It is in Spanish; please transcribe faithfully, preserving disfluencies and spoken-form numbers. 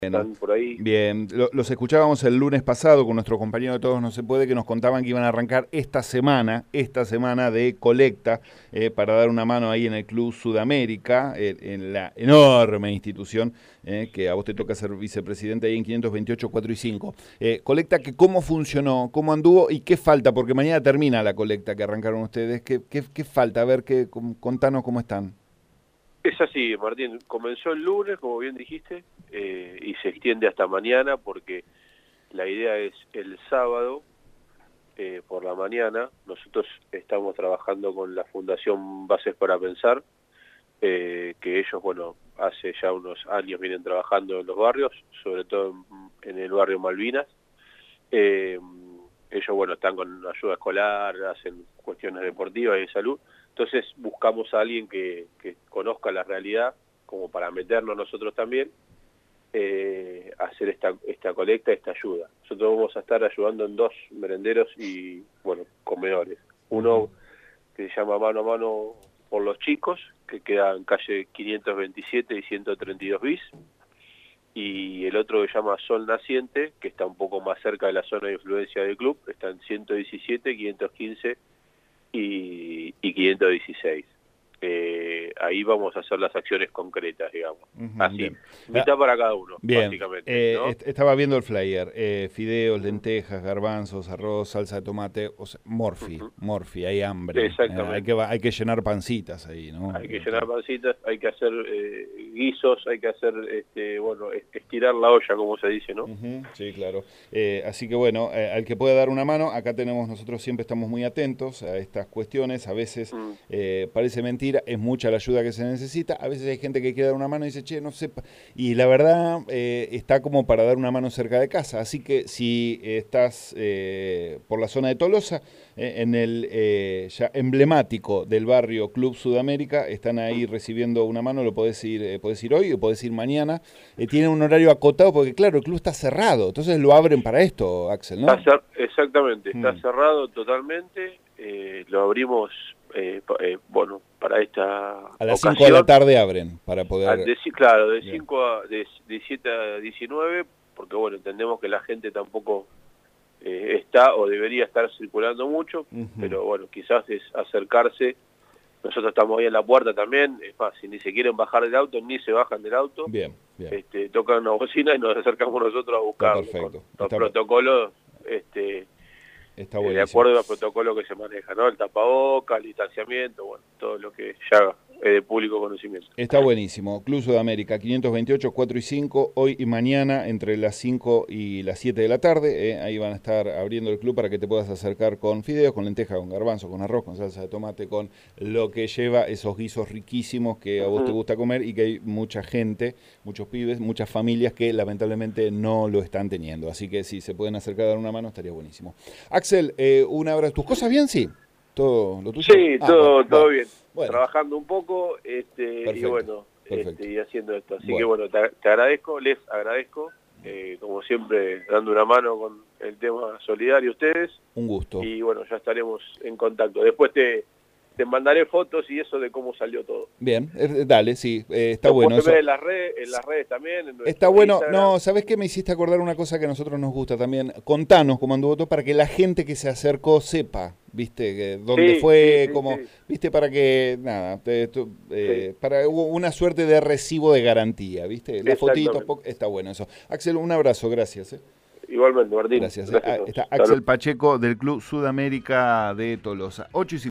Están por ahí. Bien, Lo- los escuchábamos el lunes pasado con nuestro compañero de Todos No Se Puede, que nos contaban que iban a arrancar esta semana, esta semana de colecta eh, para dar una mano ahí en el Club Sudamérica, eh, en la enorme institución eh, que a vos te toca ser vicepresidente ahí en quinientos veintiocho, cuatro y cinco. Eh, colecta que cómo funcionó, cómo anduvo y qué falta, porque mañana termina la colecta que arrancaron ustedes. ¿Qué, qué, qué falta? A ver, qué, contanos cómo están. Es así, Martín. Comenzó el lunes, como bien dijiste, eh, y se extiende hasta mañana porque la idea es el sábado eh, por la mañana. Nosotros estamos trabajando con la Fundación Bases para Pensar, eh, que ellos, bueno, hace ya unos años vienen trabajando en los barrios, sobre todo en, en el barrio Malvinas. Eh, ellos, bueno, están con ayuda escolar, hacen cuestiones deportivas y de salud. Entonces buscamos a alguien que, que conozca la realidad, como para meternos nosotros también, eh, a hacer esta, esta colecta, esta ayuda. Nosotros vamos a estar ayudando en dos merenderos y, bueno, comedores. Uno que se llama Mano a Mano por los Chicos, que queda en calle quinientos veintisiete y ciento treinta y dos bis, y el otro que se llama Sol Naciente, que está un poco más cerca de la zona de influencia del club, está en ciento diecisiete, quinientos quince y, y quinientos dieciséis. Eh, ahí vamos a hacer las acciones concretas, digamos. Uh-huh, así, bien. mitad para cada uno, bien. básicamente. Eh, ¿no? est estaba viendo el flyer, eh, fideos, lentejas, garbanzos, arroz, salsa de tomate, o sea, morfi, uh-huh. morfi, hay hambre. Exactamente. Eh, hay, que, hay que llenar pancitas ahí, ¿no? Hay que llenar pancitas, hay que hacer eh, guisos, hay que hacer, este, bueno, estirar la olla, como se dice, ¿no? Uh-huh, sí, claro. Eh, así que bueno, eh, al que pueda dar una mano, acá tenemos, nosotros siempre estamos muy atentos a estas cuestiones, a veces mm. eh, parece mentira, es mucha la ayuda que se necesita, a veces hay gente que quiere dar una mano y dice, che, no sé, y la verdad eh, está como para dar una mano cerca de casa, así que si estás eh, por la zona de Tolosa, eh, en el eh, ya emblemático del barrio Club Sudamérica, están ahí recibiendo una mano, lo podés ir, eh, podés ir hoy o podés ir mañana, eh, tienen un horario acotado porque claro, el club está cerrado, entonces lo abren para esto, Axel, ¿no? Está exactamente, está mm. cerrado totalmente, eh, lo abrimos, eh, eh, bueno, para esta A las ocasión. cinco de la tarde abren, para poder... De, claro, de cinco a, de, de siete a diecinueve, porque bueno, entendemos que la gente tampoco eh, está o debería estar circulando mucho, uh-huh. pero bueno, quizás es acercarse. Nosotros estamos ahí en la puerta también, es más, si ni se quieren bajar del auto, ni se bajan del auto. Bien, bien. Este, tocan una bocina y nos acercamos nosotros a buscarlo. Está perfecto. Los Está protocolos, este, Está eh, de acuerdo al protocolo que se maneja, ¿no? El tapaboca, el distanciamiento, bueno, todo lo que ya es de público conocimiento. Está buenísimo. Club Sudamérica, quinientos veintiocho, cuatro y cinco, hoy y mañana entre las cinco y las siete de la tarde. Eh, ahí van a estar abriendo el club para que te puedas acercar con fideos, con lenteja, con garbanzo, con arroz, con salsa de tomate, con lo que lleva esos guisos riquísimos que a vos uh-huh. te gusta comer y que hay mucha gente, muchos pibes, muchas familias que lamentablemente no lo están teniendo. Así que si se pueden acercar a dar una mano estaría buenísimo. Axel, eh, un abrazo. ¿Tus cosas bien? Sí. ¿Todo lo tuyo? Sí, ah, todo, bueno, todo bueno. bien. Bueno. Trabajando un poco este, Perfecto. y bueno, Perfecto. este, y haciendo esto. Así bueno. que bueno, te, te agradezco, les agradezco, eh, como siempre, dando una mano con el tema solidario a ustedes. Un gusto. Y bueno, ya estaremos en contacto. Después te, te mandaré fotos y eso de cómo salió todo. Bien, eh, dale, sí, eh, está Después bueno. Eso. En, las redes, en las redes también. En está bueno. Instagram. No, ¿sabés qué? Me hiciste acordar una cosa que a nosotros nos gusta también. Contanos cómo anduvo todo para que la gente que se acercó sepa, ¿viste? Que, dónde sí, fue, sí, sí, cómo, sí. ¿viste? Para que, nada, te, tu, eh, sí. para una suerte de recibo de garantía, ¿viste? La fotito, está bueno eso. Axel, un abrazo, gracias. ¿eh? Igualmente, Martín. Gracias. Gracias eh. Está Axel Pacheco del Club Sudamérica de Tolosa. ocho y